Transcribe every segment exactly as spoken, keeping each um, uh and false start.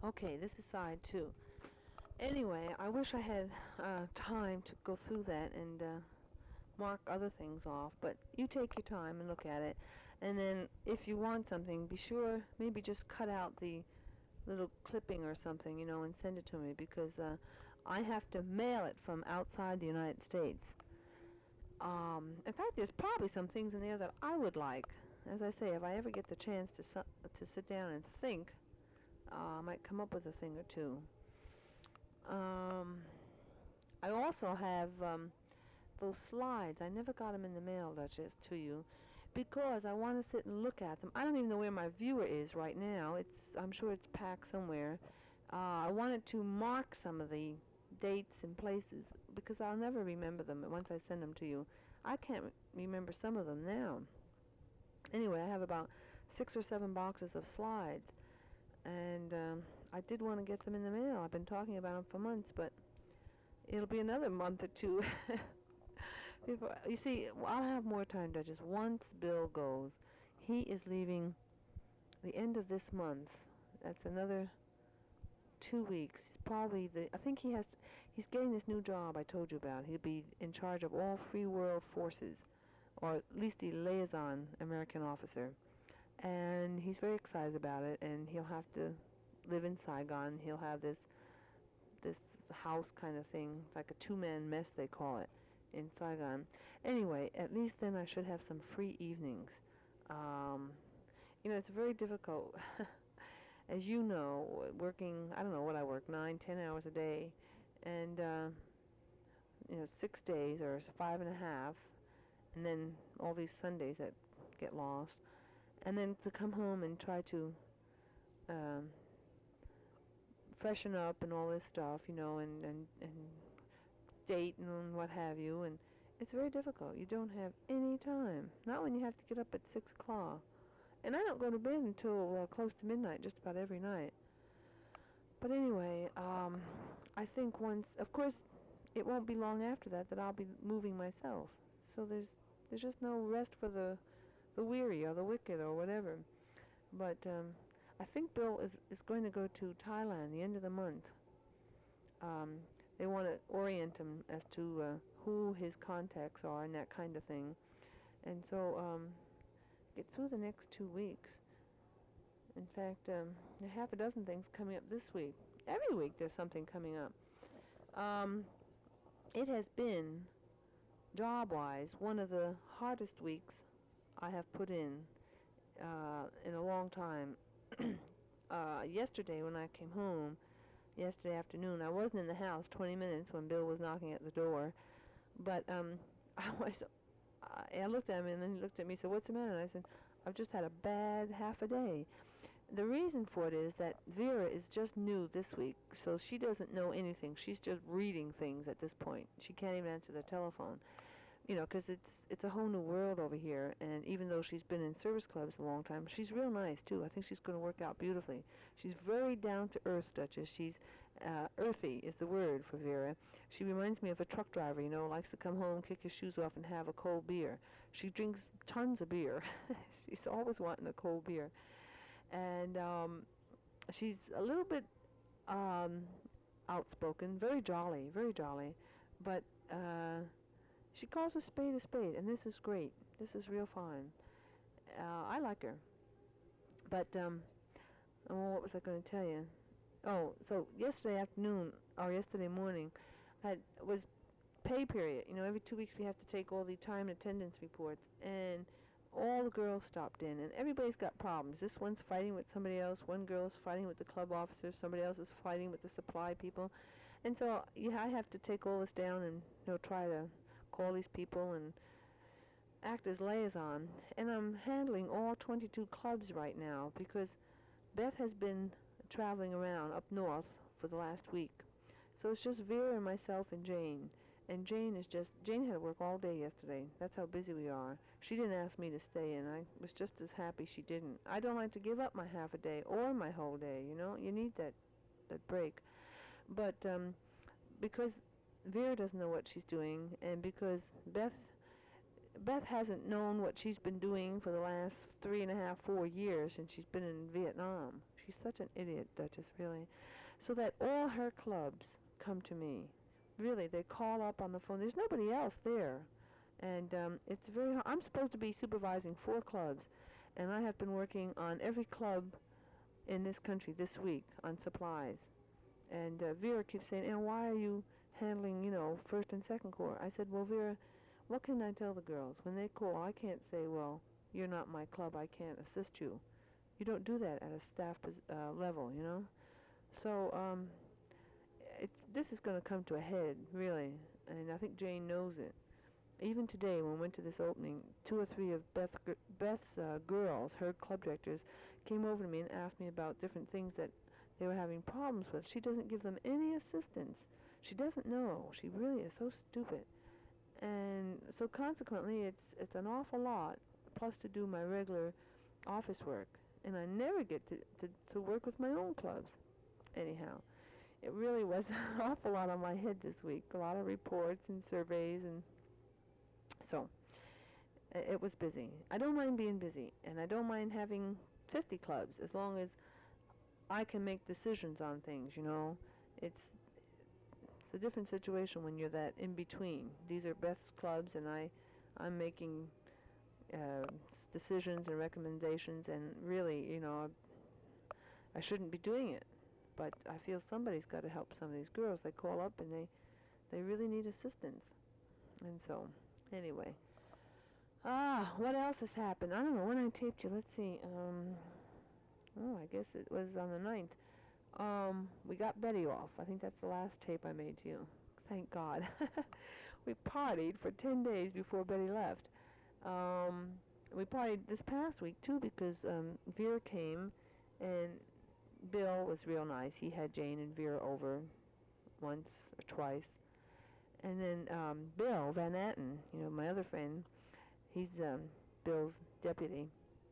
Okay, this is side two. Anyway, I wish I had uh, time to go through that and uh, mark other things off, but you take your time and look at it. And then if you want something, be sure maybe just cut out the little clipping or something, you know, and send it to me because uh, I have to mail it from outside the United States. Um, in fact, there's probably some things in there that I would like. As I say, if I ever get the chance to su- to sit down and think, uh, I might come up with a thing or two. Um, I also have um, those slides. I never got them in the mail, Duchess, to you, because I want to sit and look at them. I don't even know where my viewer is right now. It's I'm sure it's packed somewhere. Uh, I wanted to mark some of the dates and places because I'll never remember them once I send them to you. I can't remember some of them now. Anyway, I have about six or seven boxes of slides, and um, I did want to get them in the mail. I've been talking about them for months, but it'll be another month or two. Before, you see, I'll have more time, Duchess. Once Bill goes, he is leaving the end of this month. That's another two weeks. Probably the. I think he has. To, he's getting this new job I told you about. He'll be in charge of all free world forces, or at least the liaison American officer. And he's very excited about it. And he'll have to live in Saigon. He'll have this this house kind of thing, like a two-man mess they call it, in Saigon. Anyway, at least then I should have some free evenings. Um, you know, it's very difficult, as you know, working, I don't know what I work, nine, ten hours a day, and, uh, you know, six days or five and a half, and then all these Sundays that get lost, and then to come home and try to um, freshen up and all this stuff, you know, and, and, and date and what have you, and it's very difficult. You don't have any time. Not when you have to get up at six o'clock. And I don't go to bed until uh, close to midnight just about every night. But anyway, um, I think once, of course, it won't be long after that that I'll be moving myself. So there's there's just no rest for the the weary or the wicked or whatever. But um, I think Bill is is going to go to Thailand the end of the month. Um, they want to orient him as to uh, who his contacts are and that kind of thing. And so um, get through the next two weeks. In fact, um, there are half a dozen things coming up this week. Every week there's something coming up. Um, it has been, job-wise, one of the hardest weeks I have put in uh, in a long time. uh, yesterday when I came home, yesterday afternoon, I wasn't in the house twenty minutes when Bill was knocking at the door, but um, I was, I, I looked at him and then he looked at me and said, "What's the matter?" And I said, "I've just had a bad half a day." The reason for it is that Vera is just new this week, so she doesn't know anything. She's just reading things at this point. She can't even answer the telephone, you know, 'cause it's it's a whole new world over here. And even though she's been in service clubs a long time, she's real nice too. I think she's going to work out beautifully. She's very down to earth, Duchess. She's uh, earthy is the word for Vera. She reminds me of a truck driver, you know, likes to come home, kick his shoes off, and have a cold beer. She drinks tons of beer. She's always wanting a cold beer. And um, she's a little bit um, outspoken, very jolly, very jolly, but uh, she calls a spade a spade, and this is great. This is real fine. Uh, I like her. But um, oh, what was I going to tell you? Oh, so yesterday afternoon or yesterday morning, had was pay period. You know, every two weeks we have to take all the time and attendance reports, and all the girls stopped in, and everybody's got problems. This one's fighting with somebody else. One girl's fighting with the club officers. Somebody else is fighting with the supply people. And so yeah, I have to take all this down and you know try to call these people and act as liaison. And I'm handling all twenty-two clubs right now because Beth has been traveling around up north for the last week. So it's just Vera and myself and Jane. And Jane is just, Jane had to work all day yesterday. That's how busy we are. She didn't ask me to stay, and I was just as happy she didn't. I don't like to give up my half a day or my whole day, you know? You need that, that break. But um, because Vera doesn't know what she's doing, and because Beth Beth hasn't known what she's been doing for the last three and a half, four years since she's been in Vietnam. She's such an idiot, Duchess, really. So that all her clubs come to me. Really, they call up on the phone. There's nobody else there. And um, it's very hard. I'm supposed to be supervising four clubs, and I have been working on every club in this country this week on supplies. And uh, Vera keeps saying, and why are you handling, you know, first and second corps? I said, well, Vera, what can I tell the girls? When they call, I can't say, well, you're not my club, I can't assist you. You don't do that at a staff uh, level, you know? So, um, it, this is going to come to a head, really, and I think Jane knows it. Even today, when we went to this opening, two or three of Beth, Beth's uh, girls, her club directors, came over to me and asked me about different things that they were having problems with. She doesn't give them any assistance. She doesn't know. She really is so stupid. And so consequently, it's it's an awful lot, plus to do my regular office work. And I never get to, to, to work with my own clubs. Anyhow, it really was an awful lot on my head this week. A lot of reports and surveys, and so it was busy. I don't mind being busy, and I don't mind having fifty clubs as long as I can make decisions on things, you know. It's it's a different situation when you're that in between. These are Beth's clubs, and I, I'm making uh, decisions and recommendations, and really, you know, I, I shouldn't be doing it. But I feel somebody's got to help some of these girls. They call up and they, they really need assistance. And so, anyway. Ah, what else has happened? I don't know when I taped you. Let's see. Um, oh, I guess it was on the ninth. Um, we got Betty off. I think that's the last tape I made to you. Thank God. We partied for ten days before Betty left. Um, we partied this past week, too, because um, Vera came, and Bill was real nice. He had Jane and Vera over once or twice. And then um, Bill Van Atten, you know, my other friend, he's um, Bill's deputy.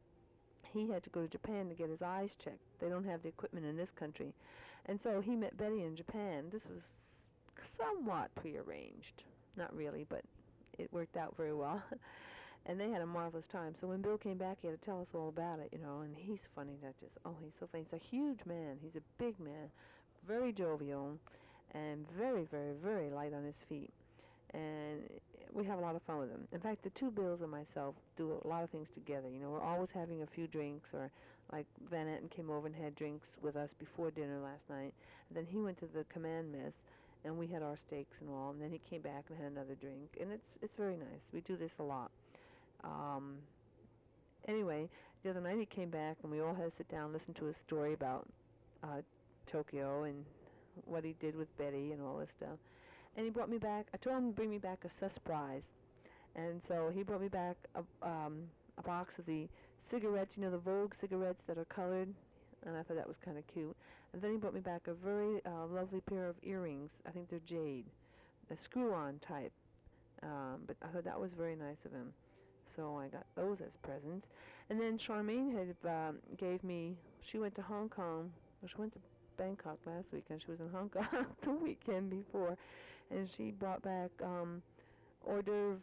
He had to go to Japan to get his eyes checked. They don't have the equipment in this country. And so he met Betty in Japan. This was somewhat prearranged. Not really, but it worked out very well. And they had a marvelous time. So when Bill came back, he had to tell us all about it, you know. And he's funny, Duchess. Oh, he's so funny. He's a huge man. He's a big man. Very jovial. And very, very, very light on his feet. And we have a lot of fun with him. In fact, the two Bills and myself do a lot of things together. You know, we're always having a few drinks, or like Van Etten came over and had drinks with us before dinner last night. And then he went to the command mess, and we had our steaks and all. And then he came back and had another drink. And it's it's very nice. We do this a lot. Um, anyway, the other night he came back, and we all had to sit down and listen to his story about uh, Tokyo and what he did with Betty and all this stuff. And he brought me back, I told him to bring me back a surprise. And so he brought me back a, um, a box of the cigarettes, you know, the Vogue cigarettes that are colored. And I thought that was kind of cute. And then he brought me back a very uh, lovely pair of earrings. I think they're jade, a screw-on type. Um, but I thought that was very nice of him. So I got those as presents. And then Charmaine had um, gave me, she went to Hong Kong, well, she went to Bangkok last weekend. She was in Hong Kong the weekend before. And she brought back um, hors d'oeuvre,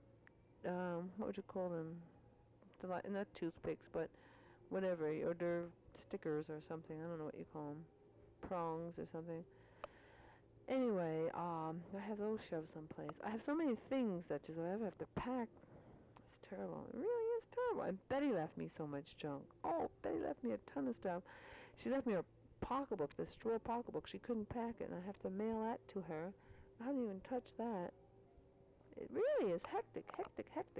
um, what would you call them? Deli- not toothpicks, but whatever, hors d'oeuvre stickers or something. I don't know what you call them. Prongs or something. Anyway, um, I have those shoved someplace. I have so many things that just I ever have to pack. It's terrible. It really is terrible. And Betty left me so much junk. Oh, Betty left me a ton of stuff. She left me a pocketbook, the straw pocketbook. She couldn't pack it, and I have to mail that to her. I haven't even touched that. It really is hectic, hectic, hectic.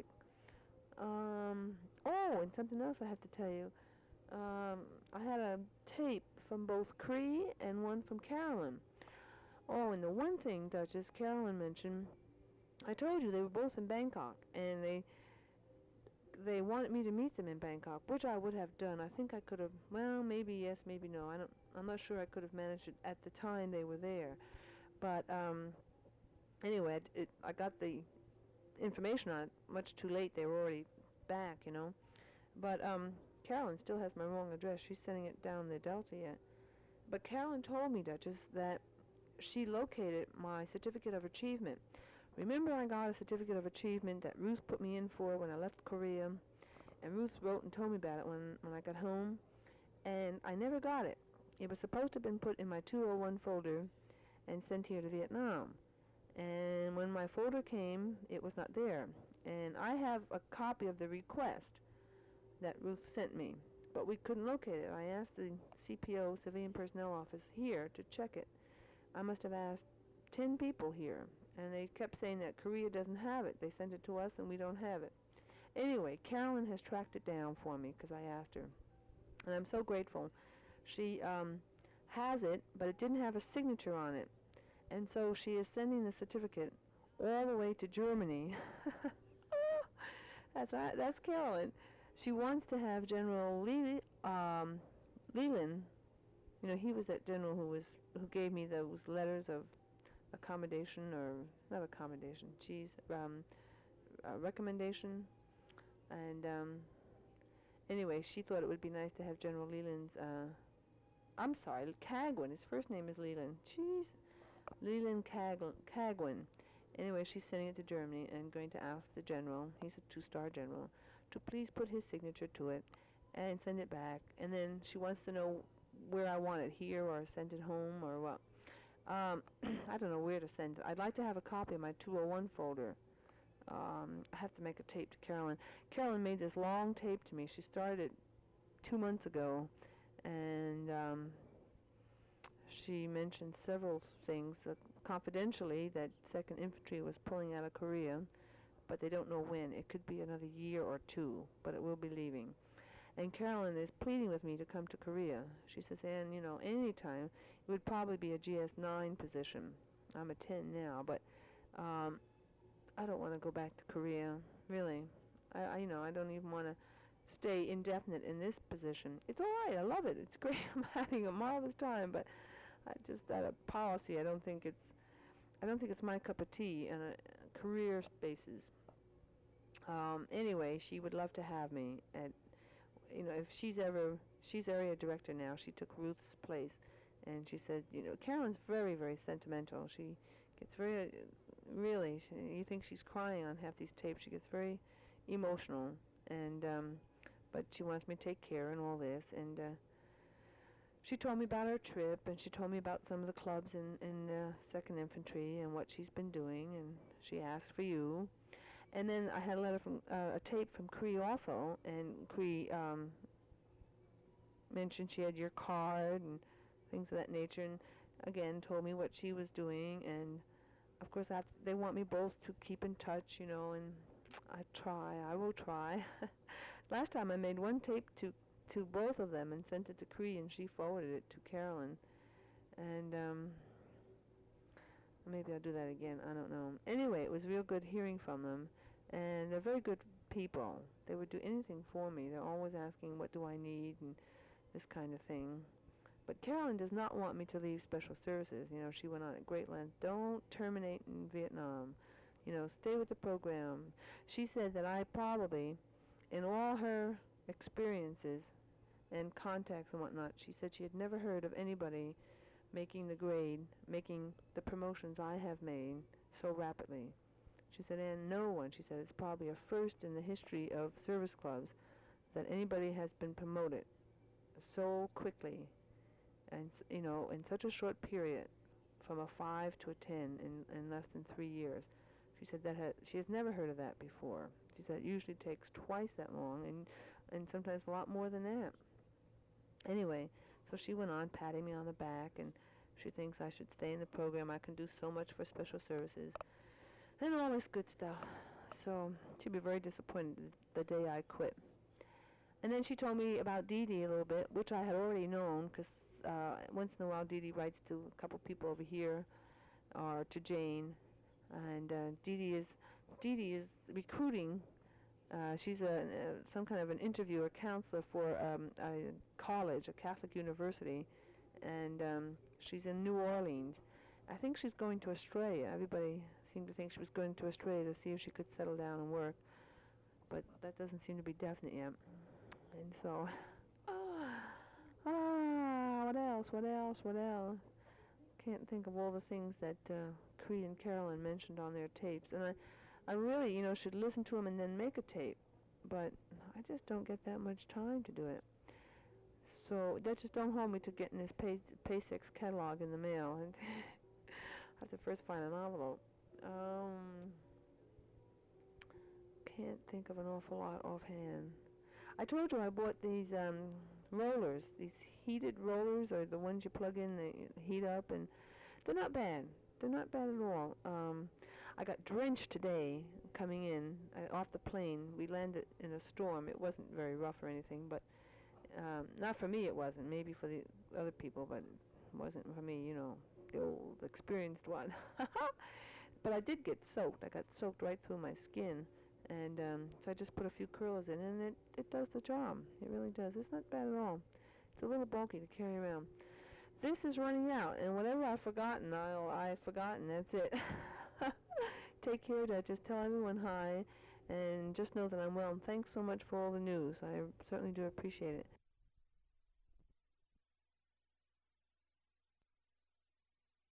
Um, oh, and something else I have to tell you. Um, I had a tape from both Cree and one from Carolyn. Oh, and the one thing, Duchess, Carolyn mentioned, I told you they were both in Bangkok, and they they wanted me to meet them in Bangkok, which I would have done. I think I could have, well, maybe yes, maybe no. I don't, I'm not sure I could have managed it at the time they were there. But, um... anyway, it, it, I got the information on it much too late. They were already back, you know. But um, Carolyn still has my wrong address. She's sending it down the Delta yet. But Carolyn told me, Duchess, that she located my certificate of achievement. Remember, I got a certificate of achievement that Ruth put me in for when I left Korea, and Ruth wrote and told me about it when when I got home. and I never got it. It was supposed to have been put in my two oh one folder and sent here to Vietnam. And when my folder came, it was not there. And I have a copy of the request that Ruth sent me, but we couldn't locate it. I asked the C P O, Civilian Personnel Office, here to check it. I must have asked ten people here, and they kept saying that Korea doesn't have it. They sent it to us, and we don't have it. Anyway, Carolyn has tracked it down for me because I asked her, and I'm so grateful. She um, has it, but it didn't have a signature on it, and so she is sending the certificate all the way to Germany. that's right, that's Carolyn. She wants to have General Lee, um, Leland. You know, he was that general who was who gave me those letters of accommodation, or not accommodation, geez, um, uh, recommendation. And um, anyway, she thought it would be nice to have General Leland's. Uh, I'm sorry, Cagwin. His first name is Leland. Jeez, Leland Cag- Cagwin. Anyway, she's sending it to Germany and going to ask the general, he's a two-star general, to please put his signature to it and send it back. And then she wants to know where I want it, here or send it home or what. Um, I don't know where to send it. I'd like to have a copy of my two oh one folder. Um, I have to make a tape to Carolyn. Carolyn made this long tape to me. She started it two months ago, and um, she mentioned several things uh, confidentially that Second Infantry was pulling out of Korea, but they don't know when. It could be another year or two, but it will be leaving. And Carolyn is pleading with me to come to Korea. She says, Ann, you know, any time, it would probably be a G S nine position. I'm a ten now, but um, I don't want to go back to Korea, really. I, I, you know, I don't even want to stay indefinite in this position. It's all right. I love it. It's great. I'm having a marvelous time, but I just that a policy. I don't think it's. I don't think it's my cup of tea in a career spaces. Um, anyway, she would love to have me at. You know, if she's ever, she's area director now. She took Ruth's place, and she said, you know, Carolyn's very, very sentimental. She gets very, really, she, you think she's crying on half these tapes. She gets very emotional, and um, but she wants me to take care and all this, and uh, she told me about her trip, and she told me about some of the clubs in in uh, Second Infantry and what she's been doing, and she asked for you. And then I had a letter from, uh, a tape from Cree also, and Cree um, mentioned she had your card and things of that nature, and again told me what she was doing, and of course that they want me both to keep in touch, you know, and I try, I will try. Last time I made one tape to to both of them and sent it to Cree, and she forwarded it to Carolyn, and um, maybe I'll do that again, I don't know. Anyway, it was real good hearing from them, and they're very good people. They would do anything for me. They're always asking, what do I need, and this kind of thing. But Carolyn does not want me to leave Special Services. You know, she went on at great length. Don't terminate in Vietnam. You know, stay with the program. She said that I probably, in all her experiences and contacts and whatnot, she said she had never heard of anybody making the grade, making the promotions I have made so rapidly. She said, and no one, she said, it's probably a first in the history of service clubs that anybody has been promoted so quickly and, you know, in such a short period, from a five to a ten in, in less than three years. She said that had, she has never heard of that before. She said it usually takes twice that long, and and sometimes a lot more than that. Anyway, so she went on patting me on the back, and she thinks I should stay in the program. I can do so much for Special Services, and all this good stuff. So she'd be very disappointed the day I quit. And then she told me about Dee Dee a little bit, which I had already known, because uh, once in a while Dee Dee writes to a couple people over here, or to Jane, and uh, Dee Dee is Dee Dee is recruiting. Uh, she's a, uh, some kind of an interviewer counselor for um, a college, a Catholic university, and um, she's in New Orleans. I think she's going to Australia. Everybody seemed to think she was going to Australia to see if she could settle down and work, but that doesn't seem to be definite yet. And so, ah, ah, what else, what else, what else? Can't think of all the things that uh, Cree and Carolyn mentioned on their tapes. And I, I really, you know, should listen to them and then make a tape. But I just don't get that much time to do it. So that just don't hold me to getting this Pay Paysex catalog in the mail, and I have to first find an envelope. Um, can't think of an awful lot offhand. I told you I bought these um, rollers, these heated rollers, or the ones you plug in, they heat up, and they're not bad. They're not bad at all. Um, I got drenched today coming in uh, off the plane. We landed in a storm. It wasn't very rough or anything, but um, not for me it wasn't. Maybe for the other people, but it wasn't for me, you know, the old experienced one. But I did get soaked. I got soaked right through my skin. And um, so I just put a few curls in, and it, it does the job. It really does. It's not bad at all. It's a little bulky to carry around. This is running out, and whatever I've forgotten, I'll, I've forgotten. That's it. Take care, Duchess. Tell everyone hi, and just know that I'm well. And thanks so much for all the news. I certainly do appreciate it.